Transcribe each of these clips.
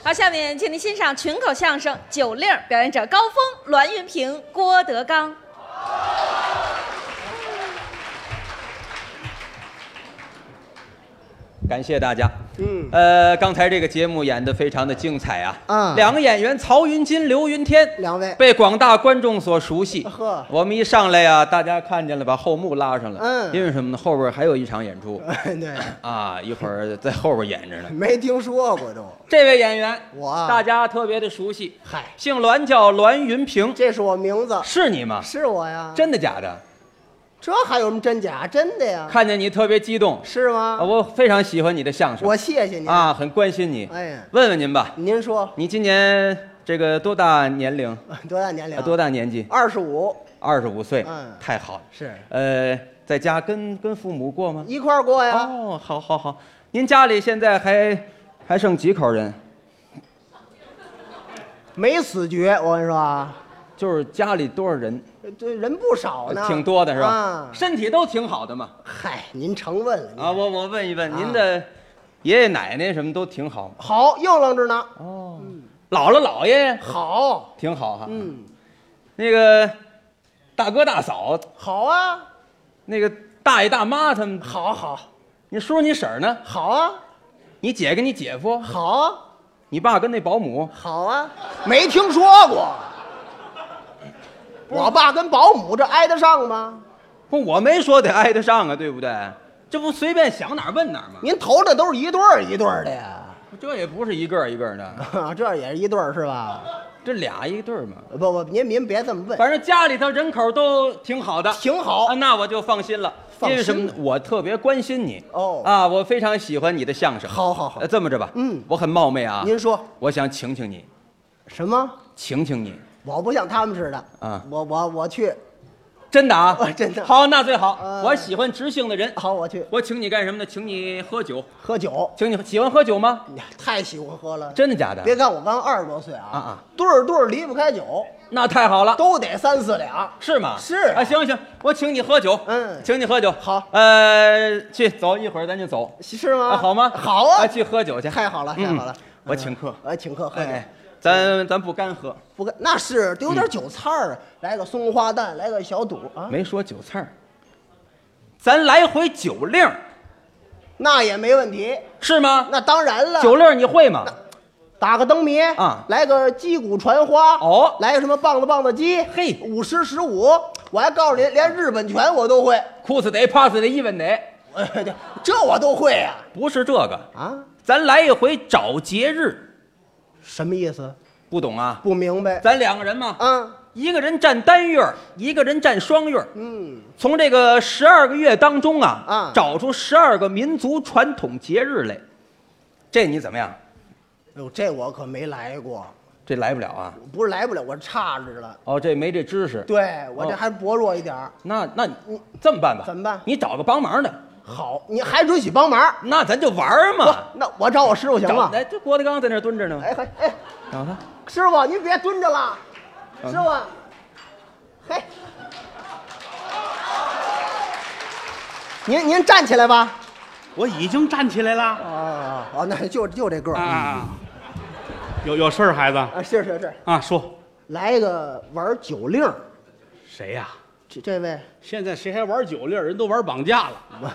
好，下面请您欣赏群口相声《酒令》，表演者高峰、栾云平、郭德纲。 感谢大家。刚才这个节目演得非常的精彩啊。两个演员曹云金、刘云天， 两位被广大观众所熟悉。 呵， 我们一上来呀，大家看见了，把后幕拉上了。因为什么呢？后边还有一场演出。 对啊，一会儿在后边演着呢。 没听说过都。 这位演员， 我大家特别的熟悉。 嗨， 姓栾，叫栾云平。 这是我名字。 是你吗？ 是我呀。 真的假的？ 这还有什么真假？真的呀。 看见你特别激动。 是吗？ 我非常喜欢你的相声。 我谢谢您啊，很关心你。 哎呀， 问问您吧。 您说， 你今年这个多大年龄？ 多大年龄？ 多大年纪 25。 25岁。太好了。 是。 在家跟父母过吗？ 一块儿过呀。 哦，好。您家里现在还剩几口人？ 没死绝，我跟你说啊。 就是家里多少人？ 这人不少呢， 挺多的是吧？ 啊， 身体都挺好的嘛。 嗨，您成问了啊！我问一问，您的爷爷奶奶什么都挺好吗？ 好，硬朗着呢。 哦，姥姥姥爷好， 挺好哈。那个大哥大嫂好啊， 那个大爷大妈他们好。 你叔你婶呢？ 好啊， 你姐跟你姐夫好啊， 你爸跟那保姆好啊，没听说过。我爸跟保姆这挨得上吗？ 不，我没说得挨得上啊，对不对？这不随便想哪儿问哪儿吗？ 您投的都是一对儿一对儿的呀？ 这也不是一个儿一个儿的， 这也是一对儿是吧？ 这俩一对儿嘛。 不，您别这么问。 反正家里头人口都挺好的， 挺好啊，那我就放心了。因为什么？我特别关心你哦啊，我非常喜欢你的相声。 好。 这么着吧，我很冒昧啊。 您说， 我想请你。 什么？ 请你。 我不像他们似的啊， 我去， 真的啊， 真的。 好，那最好。我喜欢直性的人。 好，我去。 我请你干什么呢？请你喝酒。 喝酒？ 请你喜欢喝酒吗？ 太喜欢喝了。 真的假的？ 别看我刚20多岁啊，对儿离不开酒。 那太好了， 都得3、4两。 是吗？ 是啊，行，我请你喝酒。请你喝酒。 好， 去走一会儿咱就走。 是吗？ 好吗？ 好啊， 去喝酒去。 太好了。 我请客。 请客喝酒。 咱不干喝， 不干那是得有点酒菜儿，来个松花蛋，来个小肚啊。 没说酒菜儿，咱来回酒令， 那也没问题， 是吗？ 那当然了。 酒令你会吗？ 打个灯谜啊， 来个击鼓传花哦， 来个什么棒子鸡， 嘿 ，5时15，我还告诉您，连日本拳我都会， 裤子得怕死得一文得， 这我都会啊。 不是这个啊， 咱来一回找节日。 什么意思？ 不懂啊？ 不明白。 咱2个人嘛，一个人占单月，一个人占双月。从这个12个月当中啊，找出12个民族传统节日来，这你怎么样？ 哟，这我可没来过。 这来不了啊？ 不是来不了，我差着了。 哦，这没这知识。 对我这还薄弱一点。 那你这么办吧？ 怎么办？ 你找个帮忙的。 好，你还准许帮忙？ 那咱就玩嘛。 那我找我师傅行吗？ 哎，这郭德纲在那蹲着呢。 哎， 找他。 师傅，您别蹲着了。师傅，嘿，您站起来吧。 我已经站起来了。 哦，那就这个啊。有事儿，孩子？ 啊，是啊，说。 来个玩酒令。 谁呀？ 这位。 现在谁还玩酒令？人都玩绑架了。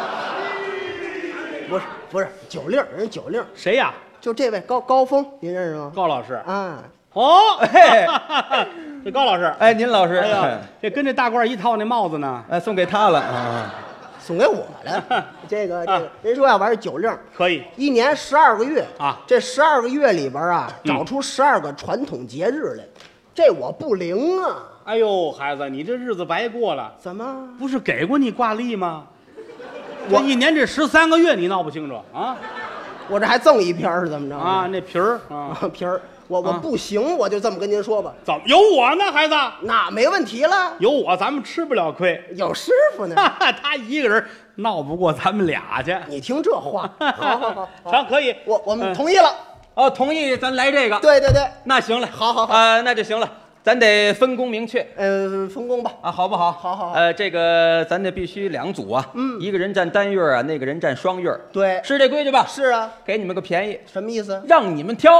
不是酒令，人酒令。 谁呀？ 就这位高峰，您认识吗？ 高老师啊。 哦，这高老师。 哎，您老师。 哎呀，这跟这大褂一套那帽子呢？ 哎，送给他了啊。 送给我了。这个，人说要玩酒令， 可以。 1年12个月啊， 这12个月里边啊，找出12个传统节日来，这我不灵啊。 哎呦，孩子，你这日子白过了。 怎么？ 不是给过你挂历吗？我1年这13个月，你闹不清楚啊？ 我这还赠一篇是怎么着啊？那皮儿啊， 皮儿，我不行，我就这么跟您说吧。 怎么有我呢，孩子？ 那没问题了， 有我咱们吃不了亏。 有师傅呢， 他一个人闹不过咱们俩去。 你听这话，好， 行，可以， 我们同意了。 哦，同意，咱来这个。 对， 那行了， 好， 那就行了。咱得分工明确， 分工吧， 啊，好不好？ 好， 这个咱得必须2组啊，一个人占单月啊，那个人占双月， 对， 是这规矩吧？ 是啊， 给你们个便宜， 什么意思？ 让你们挑，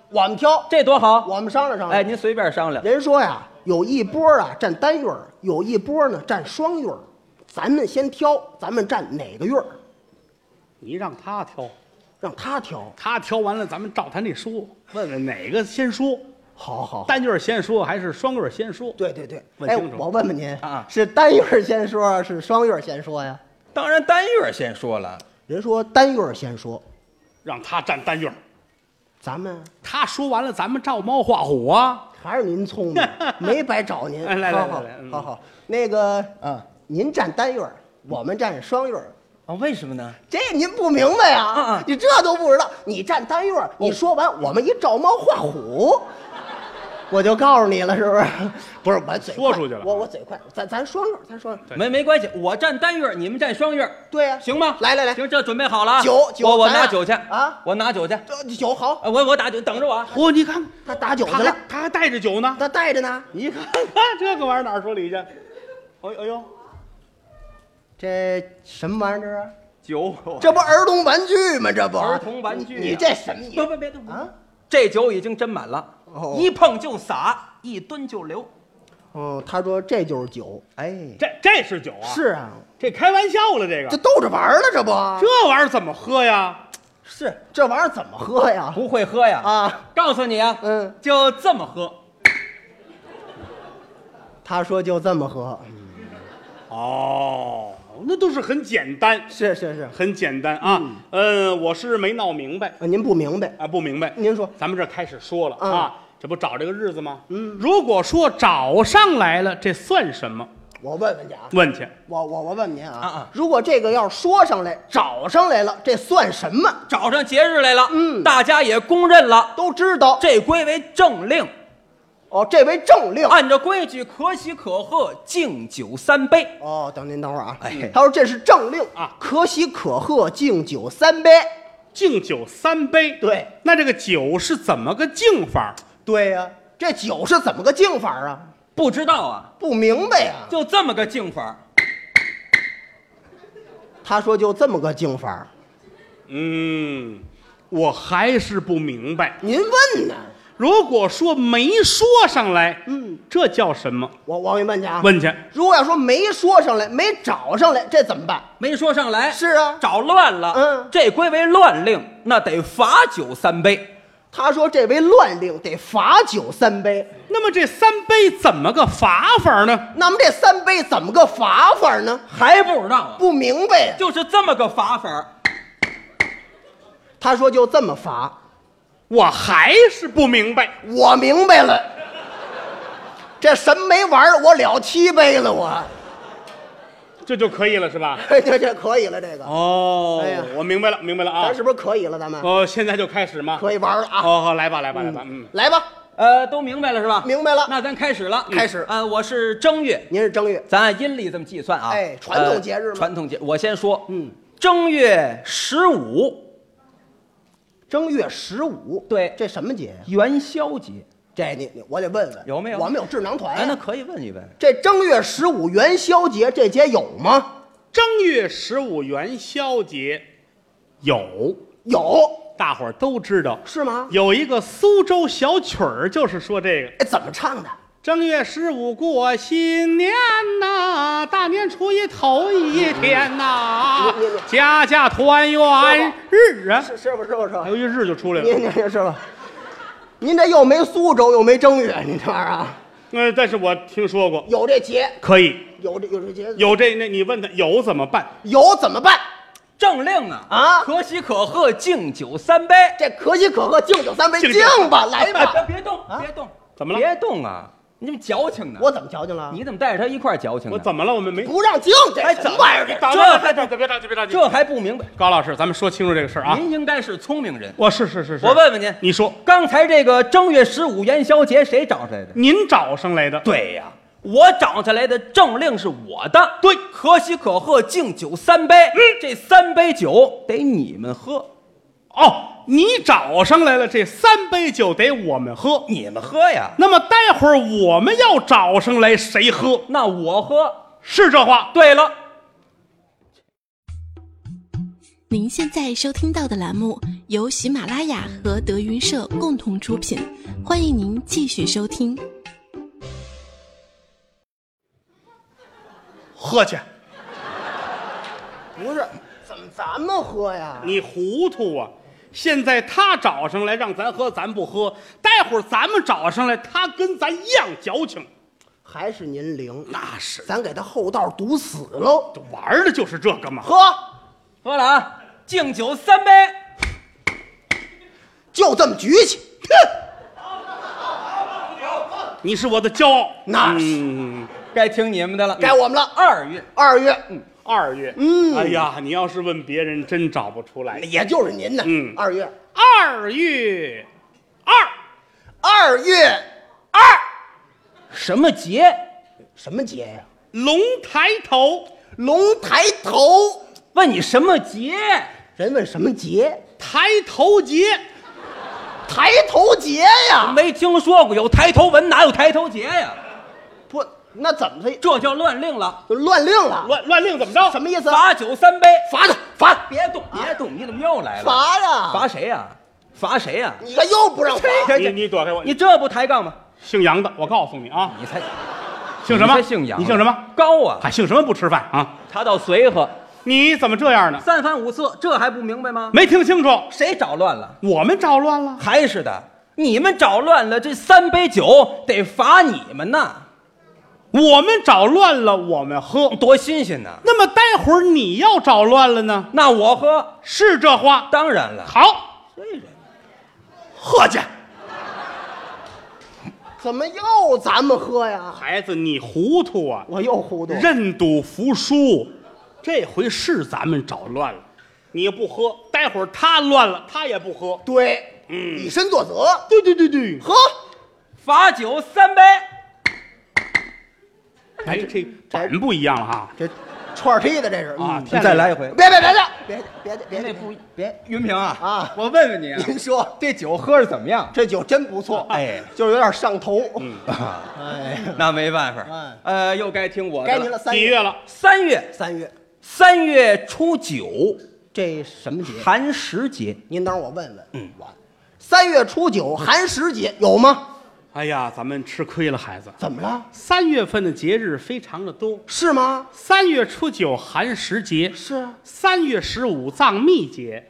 我们挑， 这多好。 我们商量商量。 哎，您随便商量。 人说呀，有一波啊占单月，有一波呢占双月，咱们先挑，咱们占哪个月？ 你让他挑， 让他挑。 他挑完了，咱们照他那说，问问哪个先说。 好， 单月先说还是双月先说？ 对。哎问清楚， 我问问您啊， 是单月先说，是双月先说呀？ 当然单月先说了。 人说单月先说， 让他占单月， 咱们他说完了，咱们照猫画虎啊。 还是您聪明，没白找您。 来， 好，那个您占单月，我们占双月。 为什么呢？ 这您不明白呀？你这都不知道。你占单月，你说完，我们一照猫画虎，我就告诉你了，是不是？不是，我嘴快说出去了。 我嘴快，咱双月，咱双月。 没关系，我占单月，你们占双月。 对呀， 行吗？ 来， 行，这准备好了啊。 酒， 我拿酒去啊！ 我拿酒去。 酒好， 我打酒，等着我啊。 你看他打酒去了， 他还带着酒呢。 他带着呢。 你看这个玩意儿哪儿说理去？哎呦， 这什么玩意儿？ 酒， 这不儿童玩具吗？这不儿童玩具。 你这什么？ 别动啊！ 这酒已经斟满了，一碰就洒，一吨就流。 他说这就是酒。哎， 这是酒啊？ 是啊， 这开玩笑了，这个这逗着玩了，这不？ 这玩意儿怎么喝呀？ 是这玩意儿怎么喝呀？ 不会喝呀？ 啊， 告诉你啊，就这么喝。 他说就这么喝。 哦，那都是很简单， 是很简单啊。我是没闹明白。 您不明白啊？不明白。 您说， 咱们这开始说了啊，这不找这个日子吗？如果说找上来了，这算什么？ 我问问去啊。 问去。 我问您啊，如果这个要说上来，找上来了，这算什么？ 找上节日来了，大家也公认了， 都知道， 这归为政令。 这为政令， 按照规矩，可喜可贺，敬酒3杯。 等会儿啊。 哎， 他说这是政令啊， 可喜可贺，敬酒3杯。 敬酒3杯。 对， 那这个酒是怎么个敬法？ 对呀，这酒是怎么个敬法啊？ 不知道啊， 不明白呀。 就这么个敬法。 他说就这么个敬法。 我还是不明白。 您问呢？ 如果说没说上来，这叫什么？ 我给你问去啊。 问去。 如果要说没说上来，没找上来，这怎么办？ 没说上来， 是啊， 找乱了。这归为乱令，那得罚酒3杯。 他说这为乱令，得罚酒3杯。 那么这3杯怎么个罚法呢？ 那么这3杯怎么个罚法呢？ 还不知道啊？ 不明白呀。 就是这么个罚法。 他说就这么罚。 我还是不明白。 我明白了，这什么没玩儿，我了7杯了，我这就可以了是吧？ 这可以了，这个哎呀，我明白了啊！ 咱是不是可以了？咱们现在就开始吗？ 可以玩了啊！ 好，来吧，来吧。 都明白了是吧？ 明白了， 那咱开始了。 开始。 我是正月， 您是正月， 咱按阴历这么计算啊。 传统节日嘛。 传统节，我先说，正月15。 正月15， 对， 这什么节呀？ 元宵节。 这我得问问有没有？ 我们有智囊团呀。 那可以问一问。 这正月15元宵节这节有吗？ 正月15元宵节有，大伙儿都知道是吗？ 有一个苏州小曲儿，就是说这个。 怎么唱的？ 正月15过新年呐，大年初一头一天呐，家家团圆日啊！ 是不是？ 还有一日就出来了。 您是吧？您这又没苏州又没正月，你这玩意儿啊？ 但是我听说过有这节， 可以有这节， 有这那你问他有怎么办？ 有怎么办？ 政令啊！可喜可贺，敬酒3杯。 这可喜可贺，敬酒3杯，敬吧，来吧！ 别动，别动， 怎么了？ 别动啊！你们矫情呢？ 我怎么矫情了？ 你怎么带着他一块矫情呢？ 我怎么了？我们没不让敬，这什么玩意儿？ 别着急，别着急， 这还不明白？ 高老师，咱们说清楚这个事儿啊！ 您应该是聪明人。 我是。 我问问您， 你说刚才这个正月15元宵节谁找上来的？ 您找上来的。 对呀，我找下来的政令是我的。 对， 可喜可贺，敬酒3杯。这3杯酒得你们喝。 你找上来了，这3杯酒得我们喝， 你们喝呀。 那么待会儿我们要找上来，谁喝？ 那我喝， 是这话。 对了， 您现在收听到的栏目由喜马拉雅和德云社共同出品，欢迎您继续收听。 喝去。 不是，怎么咱们喝呀？ 你糊涂啊！现在他找上来让咱喝，咱不喝；待会儿咱们找上来，他跟咱一样矫情。 还是您灵， 那是， 咱给他后道堵死喽。 玩的就是这个嘛。 喝了啊！敬酒3杯， 就这么举起。 你是我的骄傲， 那是， 该听你们的了， 该我们了。 2月 ，2月 ，2月，哎呀，你要是问别人，真找不出来， 也就是您呢。2月 ，2月 ，2月2， 什么节？ 什么节呀？ 龙抬头， 龙抬头。 问你什么节？ 人问什么节？ 抬头节， 抬头节呀？ 没听说过有抬头纹，哪有抬头节呀？ 不，那怎么这叫乱令了？ 乱令了？ 乱令怎么着？ 什么意思？ 罚酒3杯， 罚他，罚！ 别动，别动！你怎么又来了？ 罚呀！ 罚谁呀？罚谁呀？ 你看又不让罚。 你躲开我！ 你这不抬杠吗？ 姓杨的，我告诉你啊， 你才姓什么？ 你才姓杨， 你姓什么？ 高啊！ 还姓什么不吃饭啊？ 他倒随和， 你怎么这样呢 ？3番5次，这还不明白吗？ 没听清楚？ 谁捣乱了？ 我们捣乱了？ 还是的，你们捣乱了，这3杯酒得罚你们呐。 我们捣乱了，我们喝， 多新鲜呐！ 那么待会儿你要捣乱了呢？ 那我喝， 是这话？ 当然了。 好， 这人喝去。 怎么又咱们喝呀？ 孩子，你糊涂啊！ 我又糊涂。 认赌服输，这回是咱们捣乱了。你不喝，待会儿他乱了，他也不喝。 对，以身作则。 对， 喝， 罚酒3杯。 哎，这板不一样了哈。 这串踢的这是啊， 你再来一回。 别， 那不别，云平啊啊！ 我问问你啊， 您说这酒喝着怎么样？ 这酒真不错， 哎， 就是有点上头。 哎，那没办法。又该听我的了。 该您了。 几月了 ？3月，3月初9， 这什么节？ 寒食节。 您等会儿我问问。3月初9寒食节有吗？ 哎呀，咱们吃亏了，孩子。 怎么了 ？3月份的节日非常的多， 是吗 ？3月初9寒食节， 是啊。 3月15藏秘节，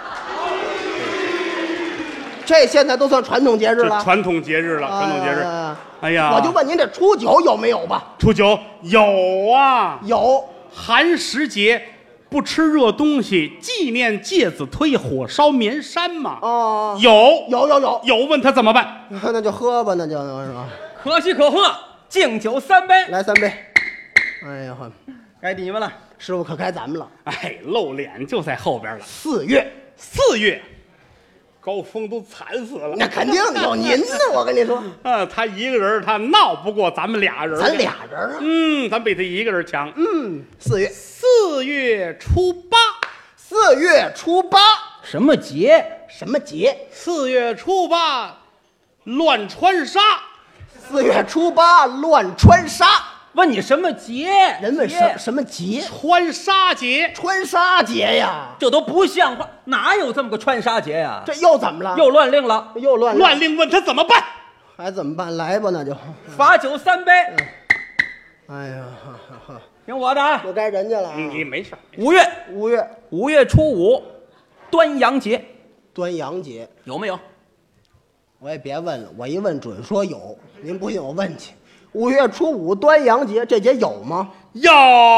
这现在都算传统节日了。 传统节日了，传统节日。哎呀， 我就问您这初9有没有吧？ 初9有啊， 有。 寒食节不吃热东西，纪念介子推火烧绵山嘛。 哦， 有，问他怎么办？ 那就喝吧，那就是吧。 可喜可贺，敬酒3杯。 来3杯。哎呀呵， 该你们了， 师傅可该咱们了。 哎，露脸就在后边了。 4月， 高峰都惨死了。 那肯定有您呢，我跟你说。 他一个人他闹不过咱们俩人。 咱俩人啊。 咱比他一个人强。 4月初8， 什么节 ？4 月初8，乱穿纱。 4月初8乱穿纱。 问你什么节？ 人问什么节？ 穿纱节。 穿纱节呀， 这都不像话，哪有这么个穿纱节呀？ 这又怎么了？ 又乱令了， 乱令，问他怎么办？ 还怎么办？来吧，那就罚酒3杯。 哎呀， 听我的啊， 就该人家了。 你没事。 5月初5，端阳节。 端阳节有没有？ 我也别问了，我一问准说有。您不信我问去。5月初5端阳节，这节有吗？ 有，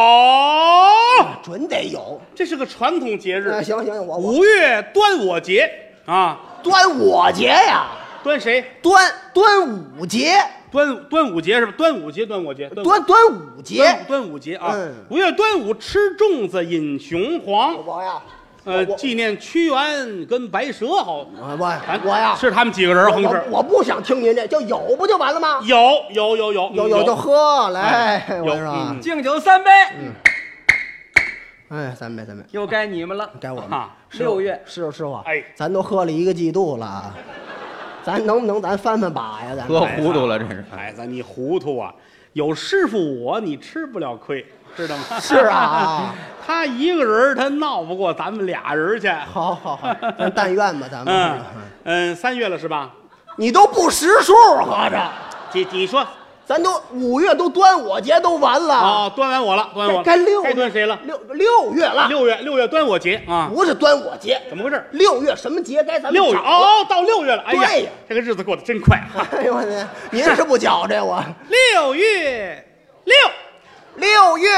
准得有。 这是个传统节日。 行，我 5月端午节啊， 端我节呀？ 端谁？ 端午节。 端午节是吧？端午节。 端午节。 端午节啊！5月端午吃粽子饮雄黄。 我呀。 纪念屈原跟白蛇好。 我呀， 是他们几个人横事。 我不想听您这，就有不就完了吗？ 有就喝来。我说敬酒3杯。 哎，3杯。 又该你们了， 该我们。 6月， 师傅， 哎， 咱都喝了1个季度了，咱能不能咱翻把呀？咱喝糊涂了，这是。 孩子，你糊涂啊！ 有师傅你吃不了亏，知道吗？ 是啊， 他一个人他闹不过咱们俩人去。 好，咱但愿吧，咱们。 3月了是吧？ 你都不识数，合着。 你说， 咱都5月都端午节都完了哦，端完我了， 该该端谁了 ？6月了。 6月端午节啊， 不是端午节， 怎么回事 ？6月什么节？该咱们 6月哦，到6月了。哎呀， 对呀， 这个日子过得真快啊！ 哎呦我天，您是不觉着我 6月 6月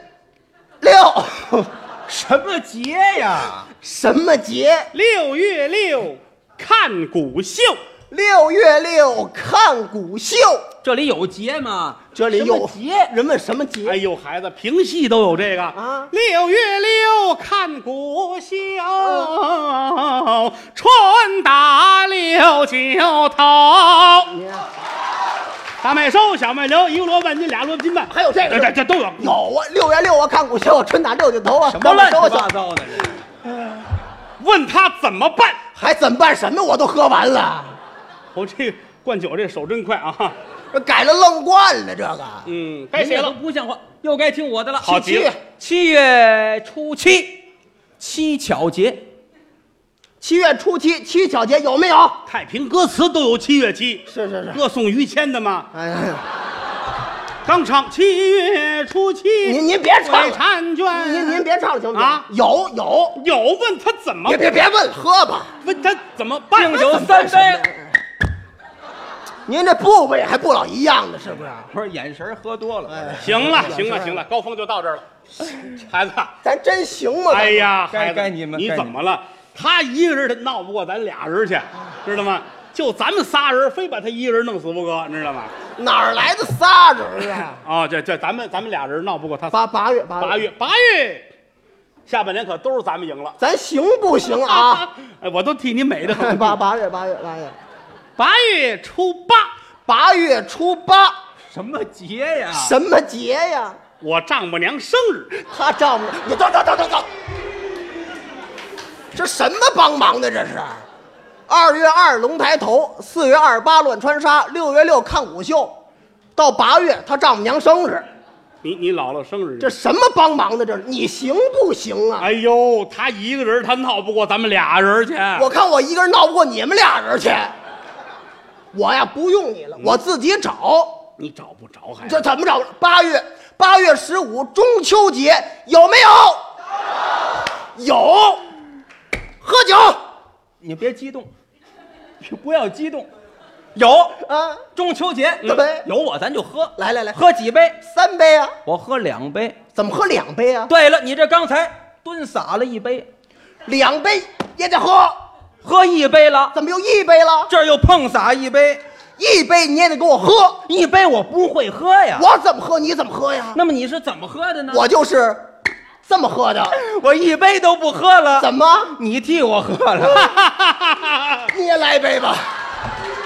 6， 什么节呀？ 什么节 ？6月6看古秀。 6月6看古秀， 这里有节吗？ 这里有节， 人问什么节？ 哎呦，孩子，评戏都有这个啊 6月6看古秀，春打6九头。大麦收，小麦留，一个萝卜半斤，俩萝卜斤半。 还有这个， 这都有。 有啊，6月6看古秀，春打6九头啊， 什么乱七八糟的？ 问他怎么办？ 还怎么办？什么我都喝完了。 我这个灌酒这手真快啊！ 改了愣灌了这个。 该谁了？ 不像话，又该听我的了。 好极了 7月初7，七巧节。 7月初7，七巧节有没有？ 太平歌词都有7月7， 是， 歌颂于谦的嘛。 哎呀， 刚唱7月初7， 您别唱了， 婵娟， 您别唱了行不行？ 啊， 有， 问他怎么？ 别问，喝吧。 问他怎么办？ 敬酒3杯。 您这部位还不老一样的，是不是？ 不是眼神喝多了。 行了，高峰就到这儿了。孩子， 咱真行吗？ 哎呀，孩子， 该你们， 你怎么了？他一个人他闹不过咱俩人去，知道吗？就咱们仨人，非把他一个人弄死不可，你知道吗？ 哪儿来的仨人啊？ 啊，这咱们俩人闹不过他。 八月， 下半年可都是咱们赢了， 咱行不行啊？ 哎，我都替你美的很。 八月 8月初 8月初8， 什么节呀？ 什么节呀？ 我丈母娘生日。 他丈母，你等，这什么帮忙的？这是2月2龙抬头，4月28乱穿纱，6月6看古秀，到8月他丈母娘生日。 你姥姥生日， 这什么帮忙的？这是你行不行啊？ 哎呦，他一个人他闹不过咱们俩人去。 我看我一个人闹不过你们俩人去。我呀不用你了，我自己找。 你找不着还？ 这怎么找？8月15中秋节有没有？有。喝酒。 你别激动，你不要激动。有啊， 中秋节有我咱就喝。 来， 喝几杯 ？3杯啊。 我喝2杯。 怎么喝2杯啊？ 对了，你这刚才蹲洒了1杯 ，2杯也得喝。 喝1杯了， 怎么又1杯了？ 这儿又碰洒1杯 ，1杯你也得给我喝。 1杯我不会喝呀。 我怎么喝你怎么喝呀？ 那么你是怎么喝的呢？ 我就是这么喝的。 我1杯都不喝了。 怎么？ 你替我喝了。 你也来一杯吧。